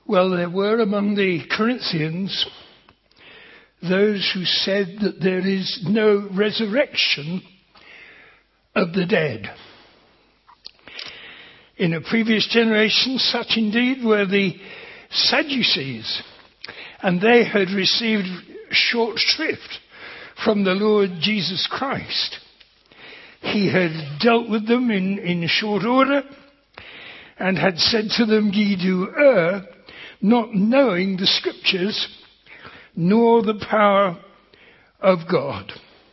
Well, there were among the Corinthians those who said that there is no resurrection of the dead. In a previous generation, such indeed were the Sadducees, and they had received short shrift from the Lord Jesus Christ. He had dealt with them in short order and had said to them, "Ye do err, not knowing the Scriptures, nor the power of God."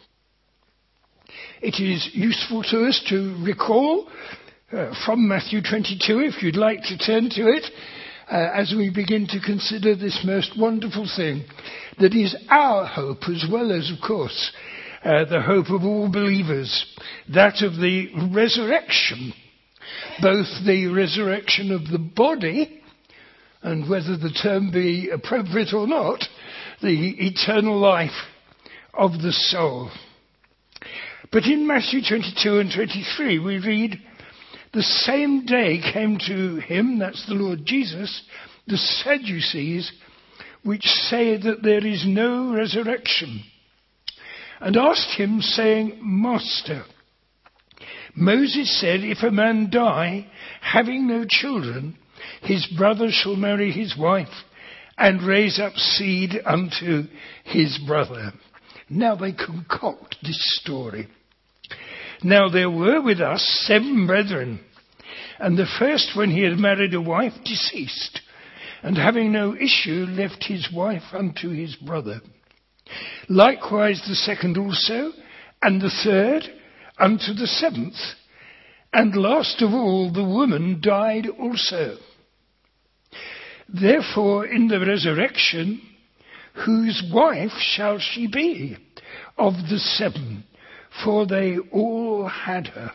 It is useful to us to recall from Matthew 22, if you'd like to turn to it, as we begin to consider this most wonderful thing that is our hope, as well as, of course, the hope of all believers, that of the resurrection, both the resurrection of the body, and whether the term be appropriate or not, the eternal life of the soul. But in Matthew 22 and 23 we read, "The same day came to him," that's the Lord Jesus, "the Sadducees, which say that there is no resurrection, and asked him, saying, Master, Moses said, if a man die, having no children, his brother shall marry his wife, and raise up seed unto his brother." Now they concoct this story. "Now there were with us 7 brethren, and the first, when he had married a wife, deceased, and having no issue, left his wife unto his brother. Likewise the second also, and the third unto the 7th, and last of all the woman died also. Therefore in the resurrection, whose wife shall she be of the 7? For they all had her.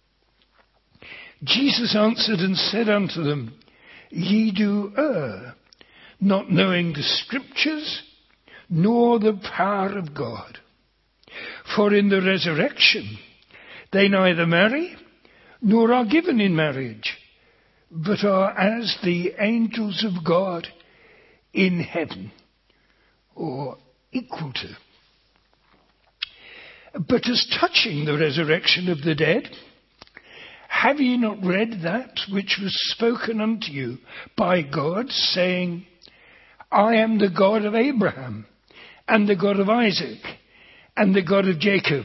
Jesus answered and said unto them, Ye do err, not knowing the Scriptures, nor the power of God. For in the resurrection they neither marry, nor are given in marriage, but are as the angels of God in heaven," or equal to. "But as touching the resurrection of the dead, have ye not read that which was spoken unto you by God, saying, I am the God of Abraham, and the God of Isaac, and the God of Jacob?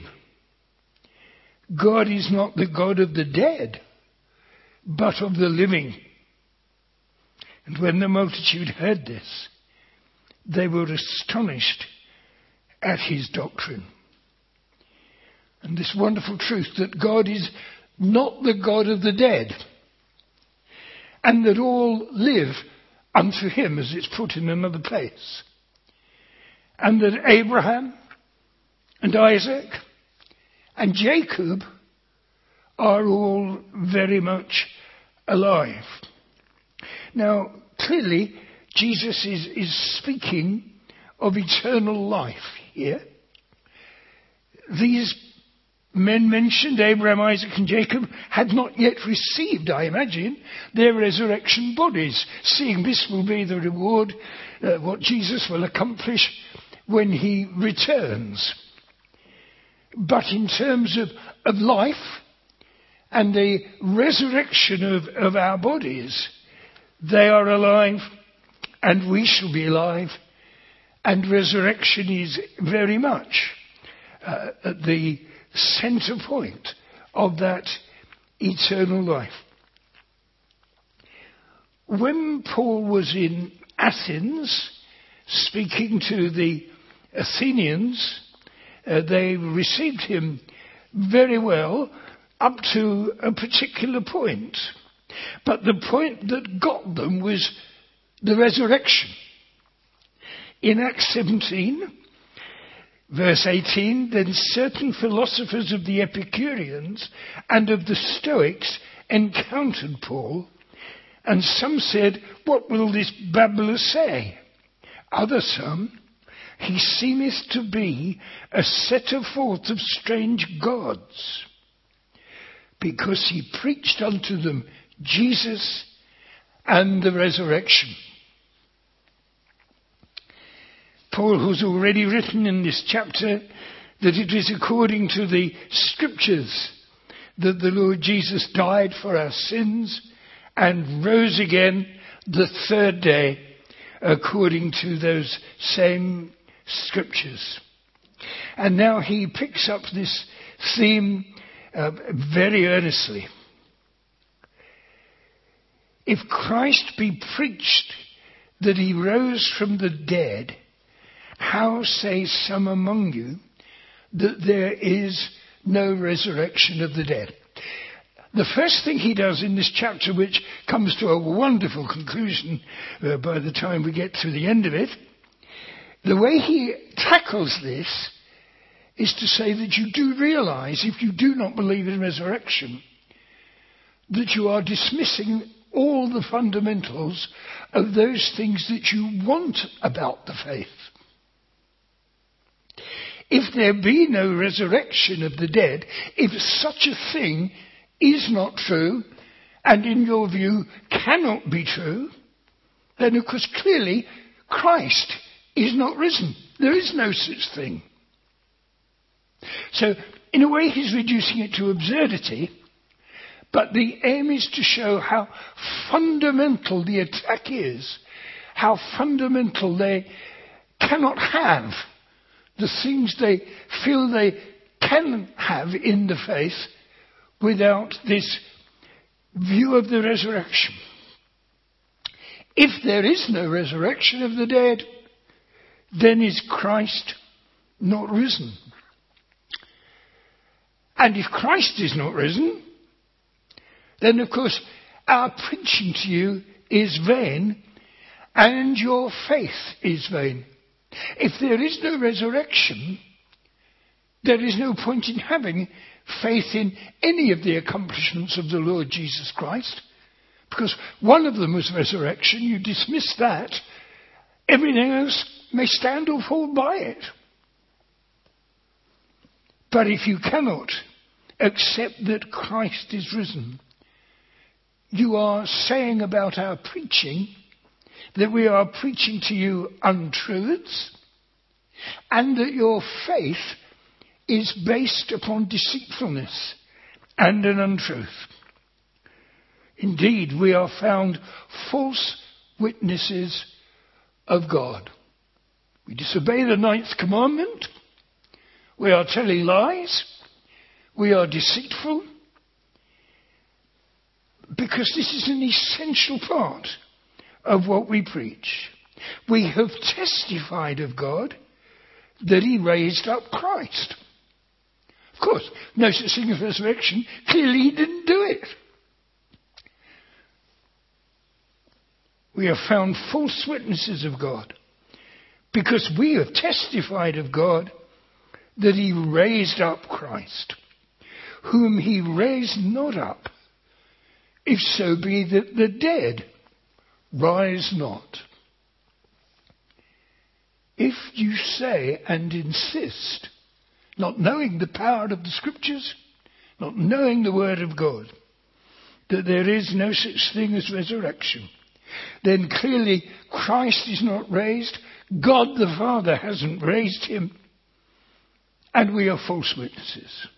God is not the God of the dead, but of the living." And when the multitude heard this, they were astonished at his doctrine. And this wonderful truth that God is not the God of the dead, and that all live unto him, as it's put in another place, and that Abraham and Isaac and Jacob are all very much alive. Now, clearly, Jesus is speaking of eternal life here. These men mentioned, Abraham, Isaac and Jacob, had not yet received, I imagine, their resurrection bodies, seeing this will be the reward, what Jesus will accomplish when he returns. But in terms of life and the resurrection of our bodies, they are alive and we shall be alive, and resurrection is very much at the center point of that eternal life. When Paul was in Athens speaking to the Athenians, they received him very well up to a particular point. But the point that got them was the resurrection. In Acts 17, verse 18, then certain philosophers of the Epicureans and of the Stoics encountered Paul, and some said, What will this babbler say? Other some, He seemeth to be a setter forth of strange gods, because he preached unto them Jesus and the resurrection. Paul has already written in this chapter that it is according to the scriptures that the Lord Jesus died for our sins and rose again the third day according to those same scriptures. And now he picks up this theme very earnestly. If Christ be preached that he rose from the dead, how say some among you that there is no resurrection of the dead? The first thing he does in this chapter, which comes to a wonderful conclusion by the time we get to the end of it, the way he tackles this is to say that you do realize, if you do not believe in resurrection, that you are dismissing all the fundamentals of those things that you want about the faith. If there be no resurrection of the dead, if such a thing is not true, and in your view cannot be true, then of course clearly Christ is not risen. There is no such thing. So in a way he's reducing it to absurdity, but the aim is to show how fundamental the attack is, how fundamental they cannot have the things they feel they can have in the faith without this view of the resurrection. If there is no resurrection of the dead, then is Christ not risen? And if Christ is not risen, then of course our preaching to you is vain and your faith is vain. If there is no resurrection, there is no point in having faith in any of the accomplishments of the Lord Jesus Christ, because one of them was resurrection. You dismiss that, everything else may stand or fall by it. But if you cannot accept that Christ is risen, you are saying about our preaching that we are preaching to you untruths, and that your faith is based upon deceitfulness and an untruth. Indeed, we are found false witnesses of God. We disobey the 9th commandment. We are telling lies. We are deceitful. Because this is an essential part of what we preach. We have testified of God that he raised up Christ. Of course, no such thing as resurrection. Clearly he didn't do it. We have found false witnesses of God because we have testified of God that he raised up Christ, whom he raised not up, if so be that the dead rise not. If you say and insist, not knowing the power of the scriptures, not knowing the word of God, that there is no such thing as resurrection, then clearly Christ is not raised, God the Father hasn't raised him, and we are false witnesses.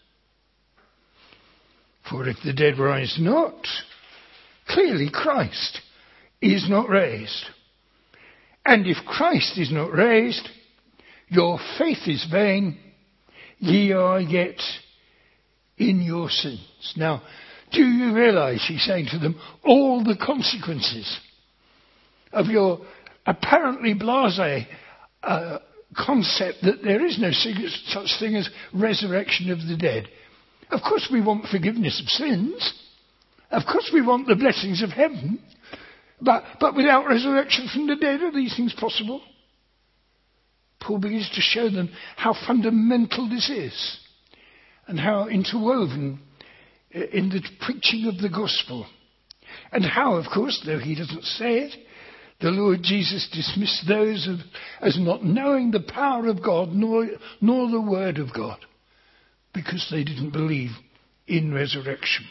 For if the dead rise not, clearly Christ is not raised. And if Christ is not raised, your faith is vain, ye are yet in your sins. Now, do you realize, he's saying to them, all the consequences of your apparently blasé concept that there is no such thing as resurrection of the dead. Of course we want forgiveness of sins. Of course we want the blessings of heaven. But without resurrection from the dead, are these things possible? Paul begins to show them how fundamental this is and how interwoven in the preaching of the gospel. And how, of course, though he doesn't say it, the Lord Jesus dismissed those as not knowing the power of God nor the word of God, because they didn't believe in resurrection.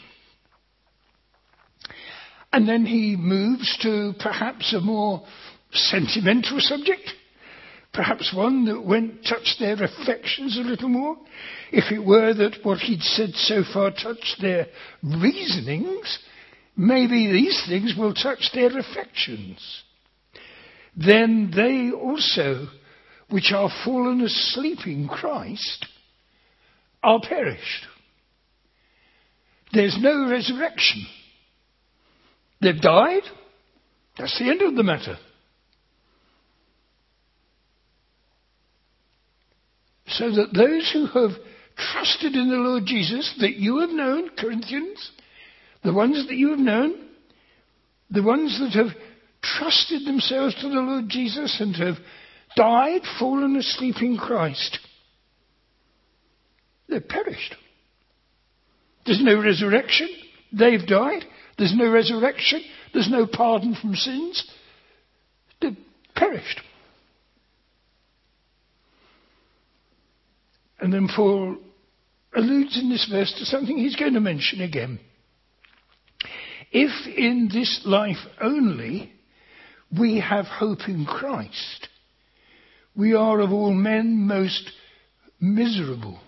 And then he moves to perhaps a more sentimental subject, Perhaps one that touched their affections a little more. If it were that what he'd said so far touched their reasonings, maybe these things will touch their affections. Then they also, which are fallen asleep in Christ, are perished. There's no resurrection. They've died. That's the end of the matter. So that those who have trusted in the Lord Jesus, that you have known, Corinthians, the ones that you have known, the ones that have trusted themselves to the Lord Jesus and have died, fallen asleep in Christ, they've perished. There's no resurrection. They've died. There's no resurrection. There's no pardon from sins. They've perished. And then Paul alludes in this verse to something he's going to mention again. If in this life only we have hope in Christ, we are of all men most miserable.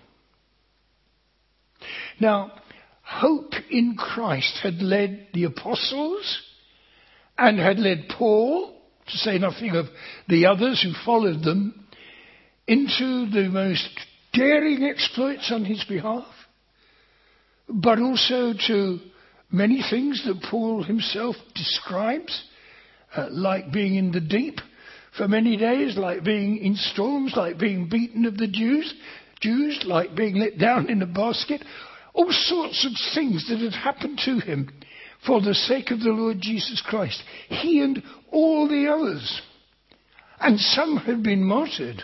Now, hope in Christ had led the apostles and had led Paul, to say nothing of the others who followed them, into the most daring exploits on his behalf, but also to many things that Paul himself describes, like being in the deep for many days, like being in storms, like being beaten of the Jews, like being let down in a basket, all sorts of things that had happened to him for the sake of the Lord Jesus Christ. He and all the others. And some had been martyred.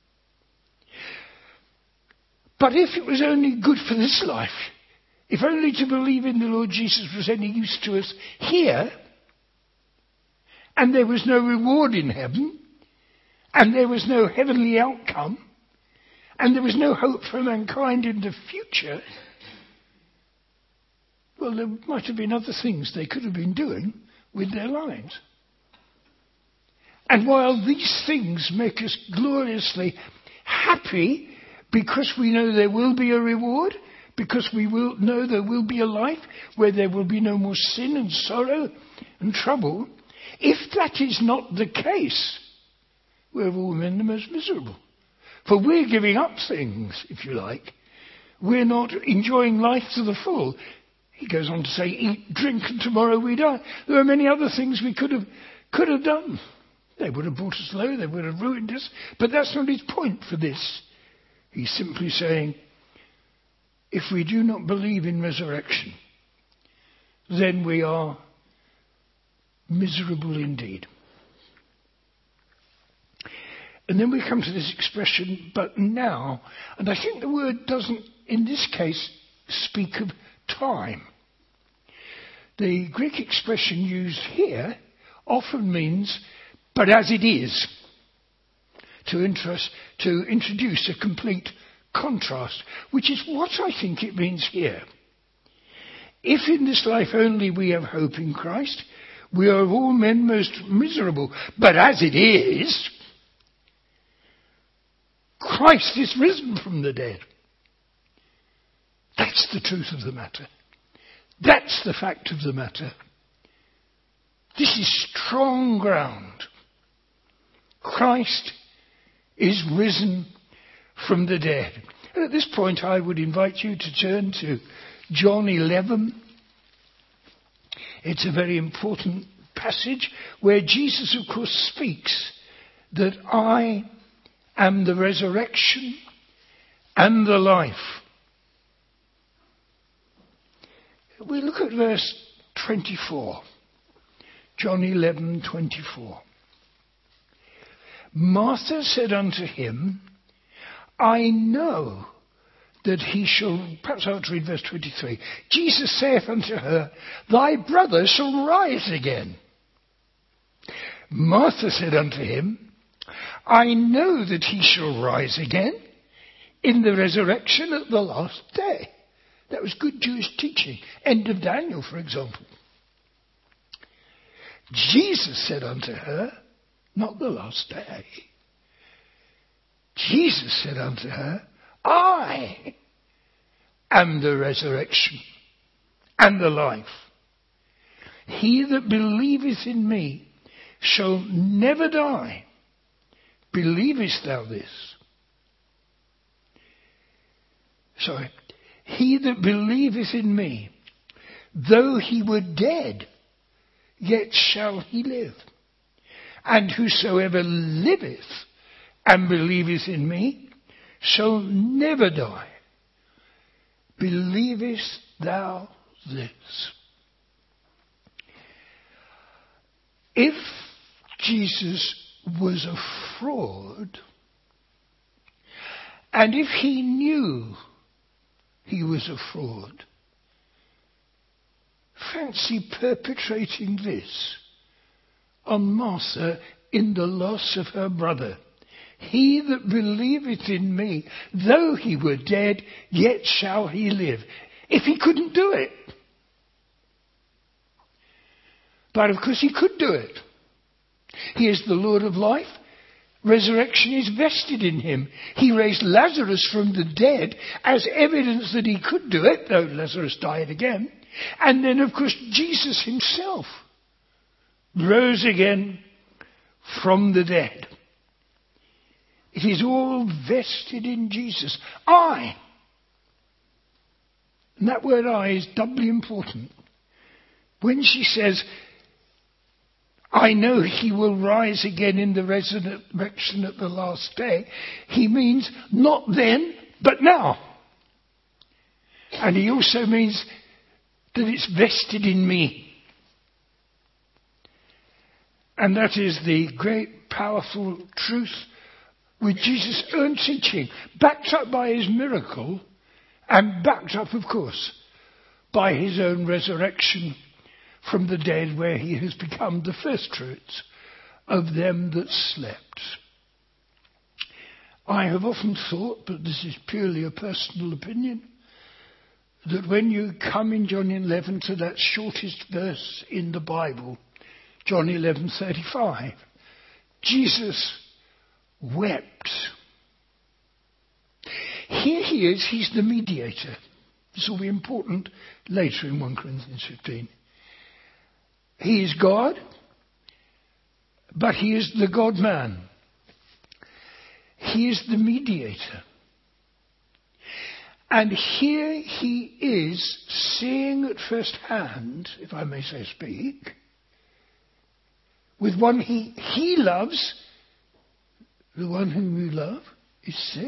But if it was only good for this life, if only to believe in the Lord Jesus was any use to us here, and there was no reward in heaven, and there was no heavenly outcome, and there was no hope for mankind in the future, well, there might have been other things they could have been doing with their lives. And while these things make us gloriously happy, because we know there will be a reward, because we will know there will be a life where there will be no more sin and sorrow and trouble, if that is not the case, we're all men the most miserable. For we're giving up things, if you like. We're not enjoying life to the full. He goes on to say, eat, drink, and tomorrow we die. There are many other things we could have done. They would have brought us low, they would have ruined us, but that's not his point for this. He's simply saying, if we do not believe in resurrection, then we are miserable indeed. And then we come to this expression, but now, and I think the word doesn't, in this case, speak of time. The Greek expression used here often means, but as it is, to introduce a complete contrast, which is what I think it means here. If in this life only we have hope in Christ, we are of all men most miserable. But as it is, Christ is risen from the dead. That's the truth of the matter. That's the fact of the matter. This is strong ground. Christ is risen from the dead. And at this point I would invite you to turn to John 11. It's a very important passage where Jesus, of course, speaks that I am the resurrection and the life. We look at verse 24. John 11:24. Martha said unto him, I know that he shall... Perhaps I'll read verse 23. Jesus saith unto her, Thy brother shall rise again. Martha said unto him, I know that he shall rise again in the resurrection at the last day. That was good Jewish teaching. End of Daniel, for example. Jesus said unto her, not the last day, Jesus said unto her, I am the resurrection and the life. He that believeth in me shall never die. Believest thou this? Sorry. He that believeth in me, though he were dead, yet shall he live. And whosoever liveth and believeth in me shall never die. Believest thou this? If Jesus was a fraud, and if he knew he was a fraud, fancy perpetrating this on Martha in the loss of her brother. He that believeth in me, though he were dead, yet shall he live. If he couldn't do it. But of course he could do it. He is the Lord of life. Resurrection is vested in him. He raised Lazarus from the dead as evidence that he could do it, though Lazarus died again. And then, of course, Jesus himself rose again from the dead. It is all vested in Jesus. I. And that word I is doubly important. When she says, I know he will rise again in the resurrection at the last day, he means not then, but now. And he also means that it's vested in me. And that is the great, powerful truth with Jesus' own teaching, backed up by his miracle, and backed up, of course, by his own resurrection from the dead, where he has become the first fruits of them that slept. I have often thought, but this is purely a personal opinion, that when you come in John 11 to that shortest verse in the Bible, John 11:35, Jesus wept. Here he is, he's the mediator. This will be important later in 1 Corinthians 15. He is God, but he is the God-man. He is the mediator. And here he is seeing at first hand, if I may so speak, with one he loves, the one whom you love is sick,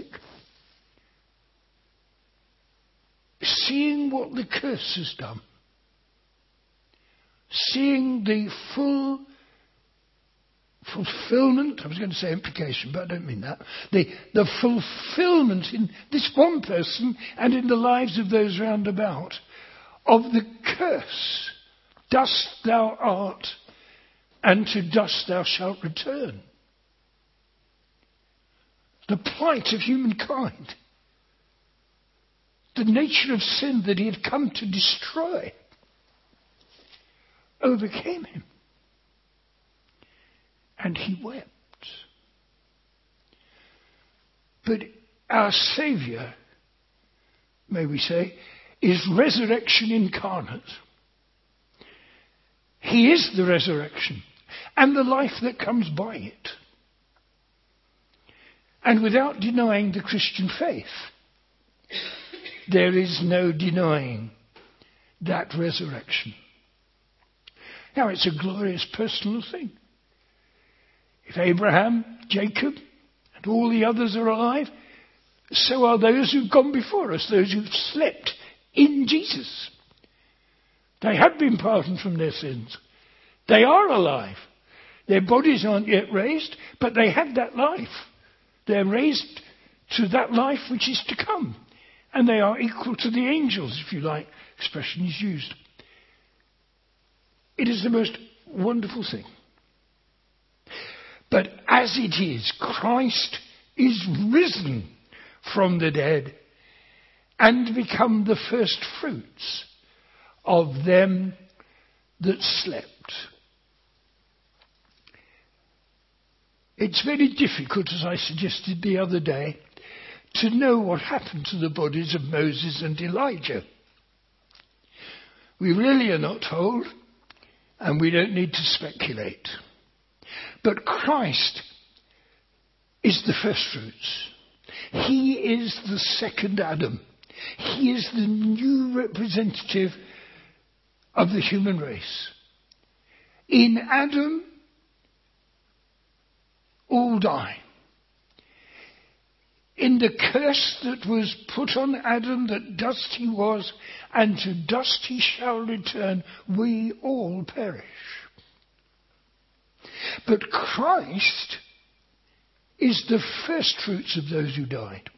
seeing what the curse has done, seeing the full fulfillment, I was going to say implication, but I don't mean that, the fulfillment in this one person and in the lives of those round about of the curse. Dust thou art, and to dust thou shalt return. The plight of humankind. The nature of sin that he had come to destroy overcame him. And he wept. But our Saviour, may we say, is resurrection incarnate. He is the resurrection and the life that comes by it. And without denying the Christian faith, there is no denying that resurrection. Now, it's a glorious personal thing. If Abraham, Jacob, and all the others are alive, so are those who've gone before us, those who've slept in Jesus. They have been pardoned from their sins. They are alive. Their bodies aren't yet raised, but they have that life. They're raised to that life which is to come. And they are equal to the angels, if you like, expression is used. It is the most wonderful thing. But as it is, Christ is risen from the dead and become the first fruits of them that slept. It's very difficult, as I suggested the other day, to know what happened to the bodies of Moses and Elijah. We really are not told, and we don't need to speculate. But Christ is the first fruits. He is the second Adam. He is the new representative of the human race. In Adam, all die. In the curse that was put on Adam, that dust he was, and to dust he shall return, we all perish. But Christ is the first fruits of those who died.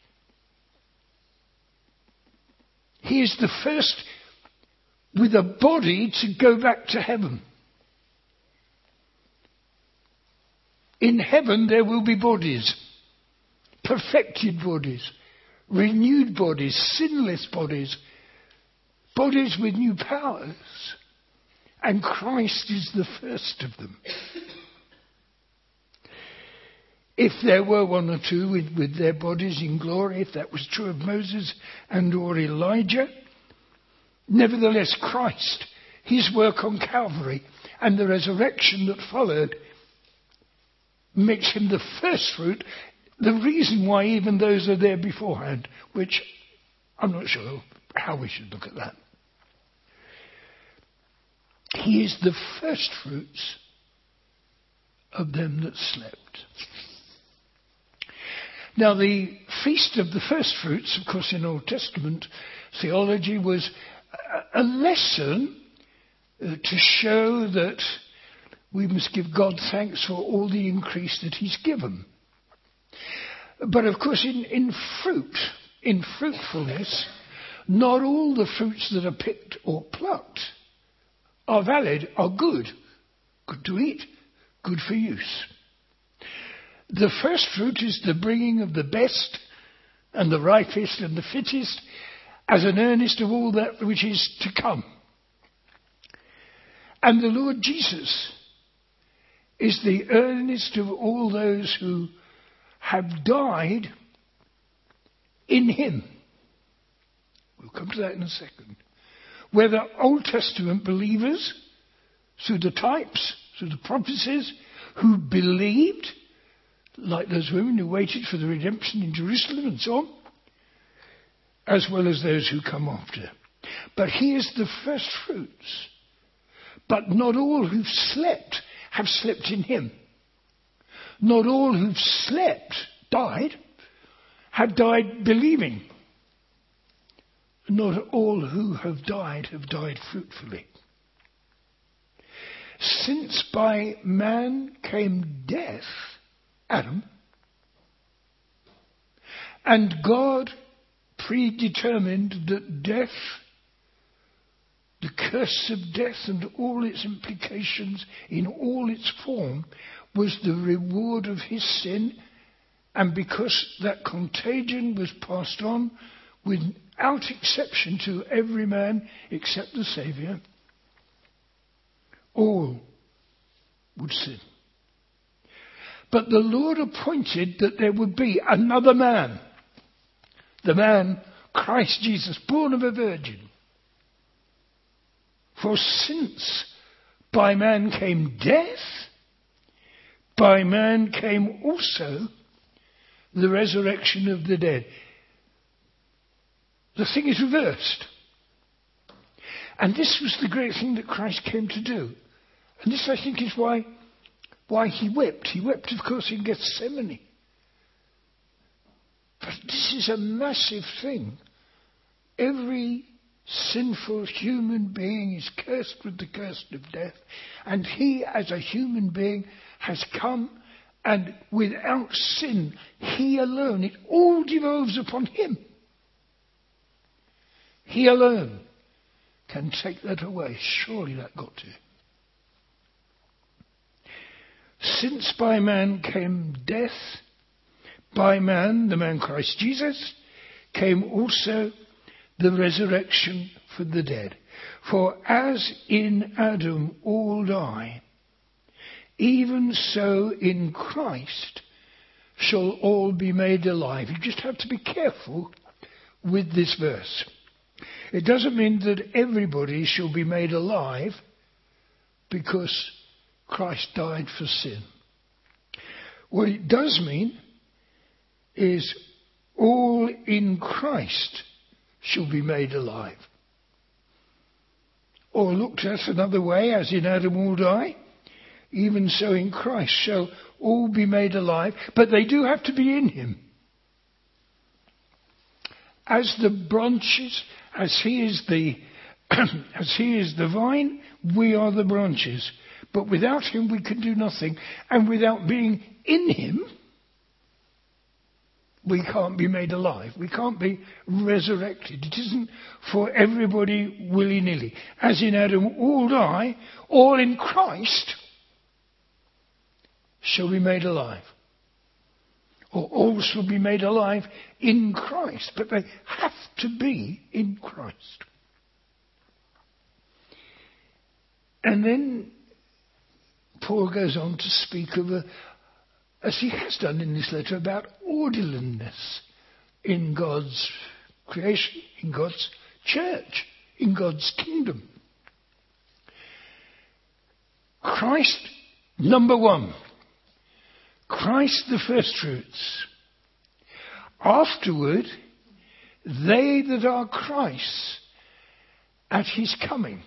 He is the first with a body to go back to heaven. In heaven there will be bodies, perfected bodies, renewed bodies, sinless bodies, bodies with new powers. And Christ is the first of them. If there were one or two with their bodies in glory, if that was true of Moses and or Elijah, nevertheless Christ, his work on Calvary and the resurrection that followed makes him the first fruit, the reason why even those are there beforehand, which I'm not sure how we should look at that. He is the first fruits of them that slept. Now, the Feast of the First Fruits, of course, in Old Testament theology was a lesson to show that we must give God thanks for all the increase that he's given. But, of course, in fruitfulness, not all the fruits that are picked or plucked are valid, are good. Good to eat, good for use. The first fruit is the bringing of the best and the ripest and the fittest as an earnest of all that which is to come. And the Lord Jesus is the earnest of all those who have died in him. We'll come to that in a second. Whether Old Testament believers, through the types, through the prophecies, who believed, like those women who waited for the redemption in Jerusalem and so on, as well as those who come after. But he is the first fruits. But not all who've slept have slept in him. Not all who've slept, died, have died believing. Not all who have died fruitfully. Since by man came death, Adam, and God predetermined that death, the curse of death and all its implications in all its form, was the reward of his sin, and because that contagion was passed on without exception to every man except the Saviour, all would sin. But the Lord appointed that there would be another man, the man Christ Jesus, born of a virgin. For since by man came death, by man came also the resurrection of the dead. The thing is reversed. And this was the great thing that Christ came to do. And this, I think, is why he wept. He wept, of course, in Gethsemane. But this is a massive thing. Every sinful human being is cursed with the curse of death. And he, as a human being, has come, and without sin, he alone, it all devolves upon him. He alone can take that away. Surely that got to. Since by man came death, by man, the man Christ Jesus, came also the resurrection for the dead. For as in Adam all die, even so in Christ shall all be made alive. You just have to be careful with this verse. It doesn't mean that everybody shall be made alive because Christ died for sin. What it does mean is all in Christ shall be made alive. Or looked at another way, as in Adam all die, even so in Christ shall all be made alive, but they do have to be in him. As the branches, as he is the vine, we are the branches. But without him we can do nothing. And without being in him, we can't be made alive. We can't be resurrected. It isn't for everybody willy-nilly. As in Adam all die, all in Christ shall be made alive. Or all shall be made alive in Christ. But they have to be in Christ. And then Paul goes on to speak of, as he has done in this letter, about orderliness in God's creation, in God's church, in God's kingdom. Christ, number one. Christ the first fruits. Afterward, they that are Christ's at his coming.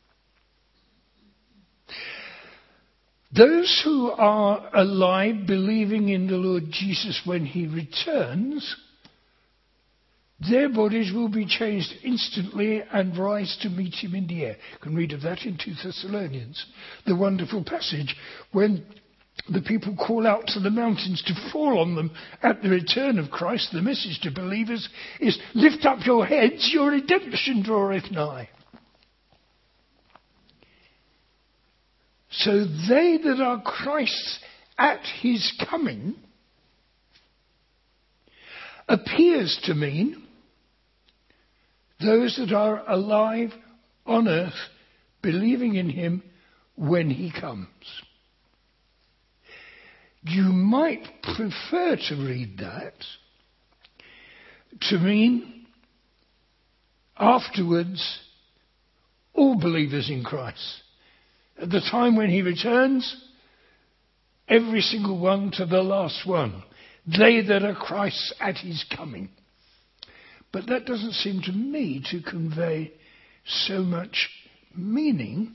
Those who are alive, believing in the Lord Jesus when he returns, their bodies will be changed instantly and rise to meet him in the air. You can read of that in 2 Thessalonians, the wonderful passage when the people call out to the mountains to fall on them at the return of Christ. The message to believers is, lift up your heads, your redemption draweth nigh. So they that are Christ's at his coming appears to mean those that are alive on earth, believing in him when he comes. You might prefer to read that to mean afterwards all believers in Christ. At the time when he returns, every single one to the last one. They that are Christ's at his coming. But that doesn't seem to me to convey so much meaning,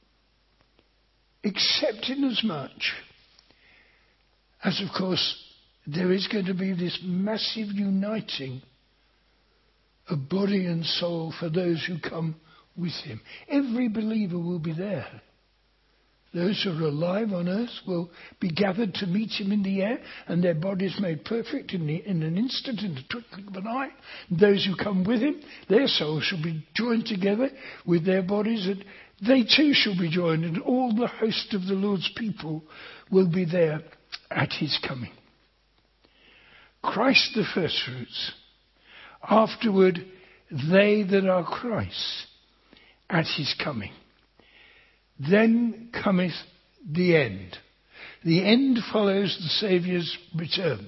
except in as much as, of course, there is going to be this massive uniting of body and soul for those who come with him. Every believer will be there. Those who are alive on earth will be gathered to meet him in the air, and their bodies made perfect in an instant, in the twinkling of an eye. Those who come with him, their souls shall be joined together with their bodies, and they too shall be joined, and all the host of the Lord's people will be there at his coming. Christ the firstfruits. Afterward, they that are Christ's at his coming. Then cometh the end. The end follows the Saviour's return.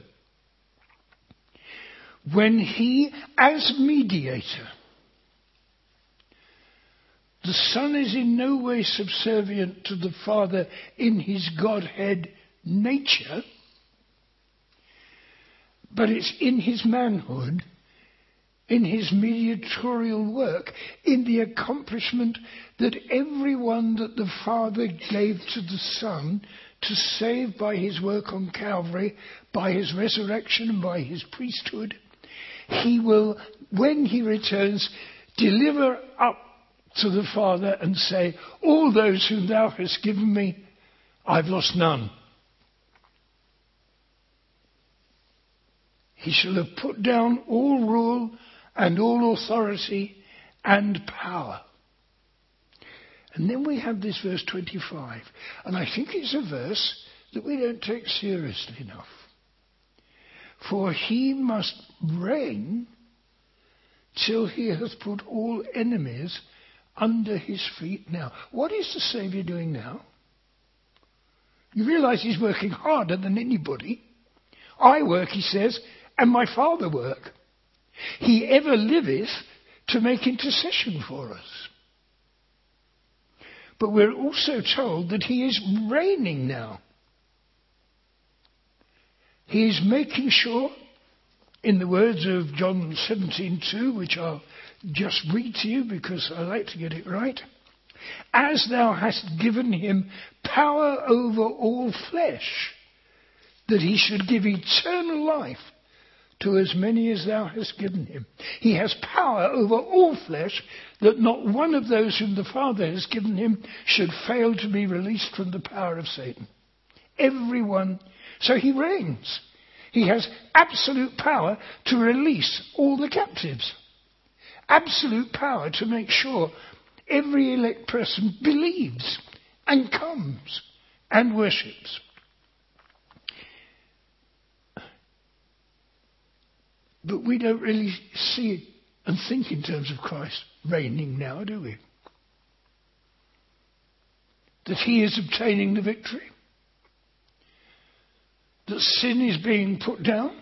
When he, as mediator, the Son is in no way subservient to the Father in his Godhead nature, but it's in his manhood, in his mediatorial work, in the accomplishment that everyone that the Father gave to the Son to save by his work on Calvary, by his resurrection and by his priesthood, he will, when he returns, deliver up to the Father and say, all those whom thou hast given me, I've lost none. He shall have put down all rule and all authority and power. And then we have this verse 25. And I think it's a verse that we don't take seriously enough. For he must reign till he hath put all enemies under his feet. Now, what is the Saviour doing now? You realise he's working harder than anybody I work, he says, and my Father work. He ever liveth to make intercession for us. But we're also told that he is reigning now. He is making sure, in the words of John 17:2, which I'll just read to you because I like to get it right, as thou hast given him power over all flesh, that he should give eternal life to as many as thou hast given him. He has power over all flesh, that not one of those whom the Father has given him should fail to be released from the power of Satan. Everyone. So he reigns. He has absolute power to release all the captives. Absolute power to make sure every elect person believes and comes and worships. But we don't really see it and think in terms of Christ reigning now, do we? That he is obtaining the victory. That sin is being put down.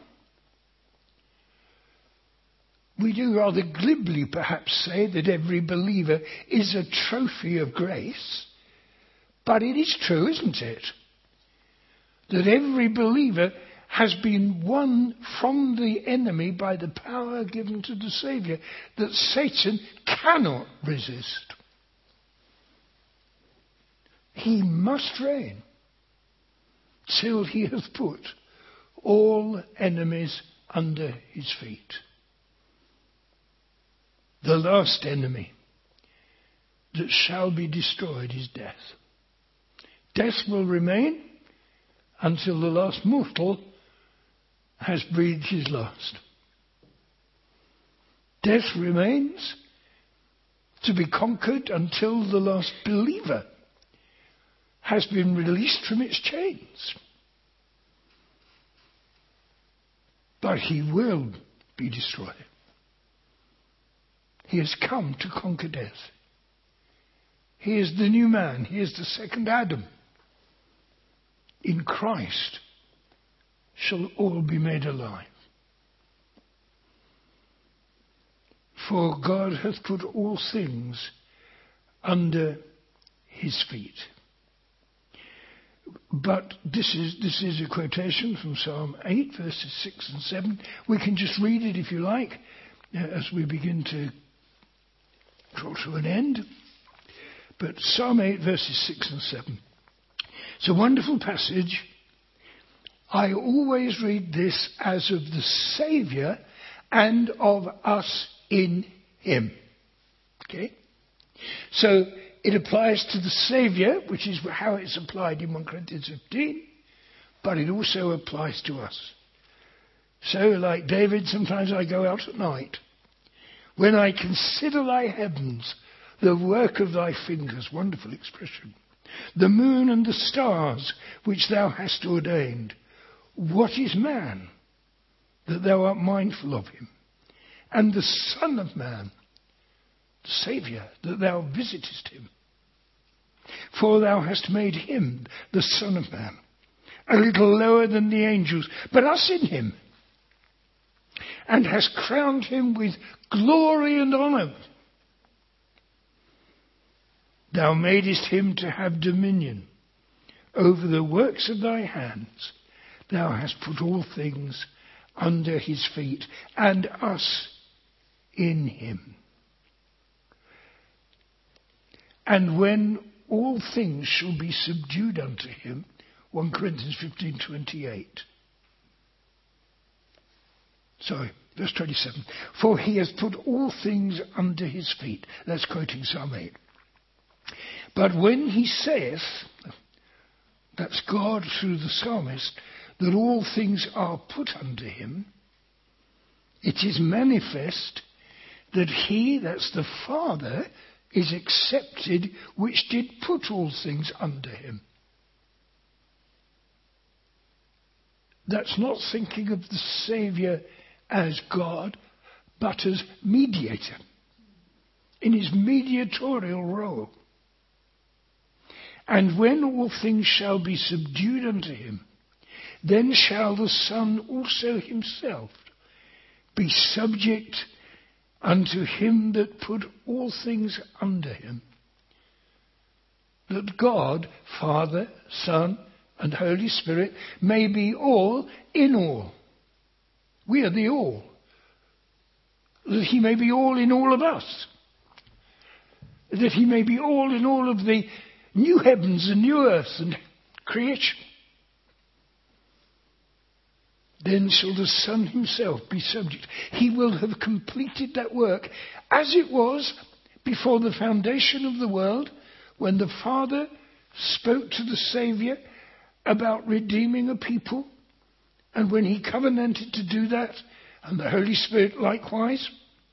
We do rather glibly perhaps say that every believer is a trophy of grace. But it is true, isn't it? That every believer has been won from the enemy by the power given to the Saviour that Satan cannot resist. He must reign till he hath put all enemies under his feet. The last enemy that shall be destroyed is death. Death will remain until the last mortal has breathed his last. Death remains to be conquered until the last believer has been released from its chains. But he will be destroyed. He has come to conquer death. He is the new man. He is the second Adam. In Christ shall all be made alive. For God hath put all things under his feet. But this is a quotation from Psalm 8, verses 6 and 7. We can just read it if you like, as we begin to draw to an end. But Psalm 8, verses 6 and 7. It's a wonderful passage. I always read this as of the Saviour and of us in him. Okay? So it applies to the Saviour, which is how it's applied in 1 Corinthians 15, but it also applies to us. So, like David, sometimes I go out at night. When I consider thy heavens, the work of thy fingers, wonderful expression, the moon and the stars which thou hast ordained, what is man that thou art mindful of him? And the Son of Man, the Saviour, that thou visitest him? For thou hast made him, the Son of Man, a little lower than the angels, but us in him, and hast crowned him with glory and honour. Thou madest him to have dominion over the works of thy hands. Thou hast put all things under his feet, and us in him. And when all things shall be subdued unto him, 1 Corinthians 15:28. Sorry, verse 27. For he has put all things under his feet. That's quoting Psalm 8. But when he saith, that's God through the psalmist, that all things are put under him, it is manifest that he, that's the Father, is accepted which did put all things under him. That's not thinking of the Saviour as God, but as mediator, in his mediatorial role. And when all things shall be subdued unto him, then shall the Son also himself be subject unto him that put all things under him, that God, Father, Son, and Holy Spirit may be all in all. We are the all. That he may be all in all of us. That he may be all in all of the new heavens and new earth and creation. Then shall the Son himself be subject. He will have completed that work as it was before the foundation of the world, when the Father spoke to the Saviour about redeeming a people, and when he covenanted to do that, and the Holy Spirit likewise.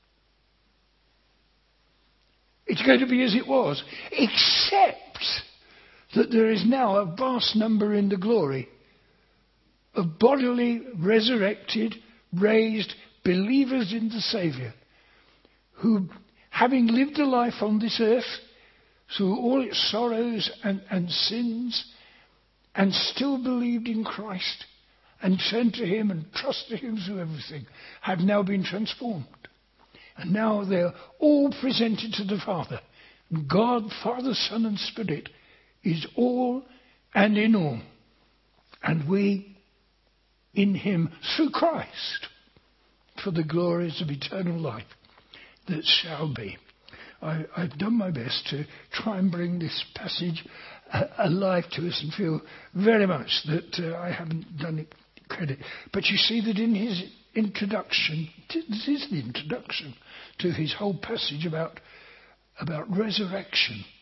It's going to be as it was, except that there is now a vast number in the glory of bodily, resurrected, raised believers in the Saviour, who, having lived a life on this earth through all its sorrows and sins, and still believed in Christ, and turned to him and trusted him through everything, have now been transformed. And now they're all presented to the Father. God, Father, Son, and Spirit is all and in all. And we in him through Christ for the glories of eternal life that shall be. I've done my best to try and bring this passage alive to us and feel very much that I haven't done it credit. But you see that in his introduction, this is the introduction to his whole passage about resurrection.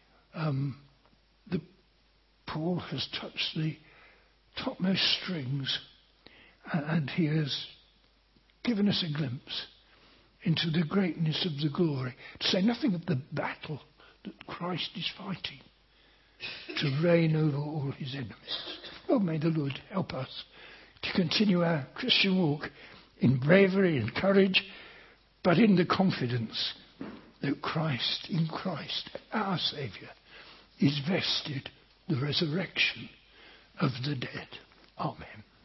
Paul has touched the topmost strings, and he has given us a glimpse into the greatness of the glory, to say nothing of the battle that Christ is fighting to reign over all his enemies. Oh, may the Lord help us to continue our Christian walk in bravery and courage, but in the confidence that Christ, in Christ, our Saviour, is vested the resurrection of the dead. Amen.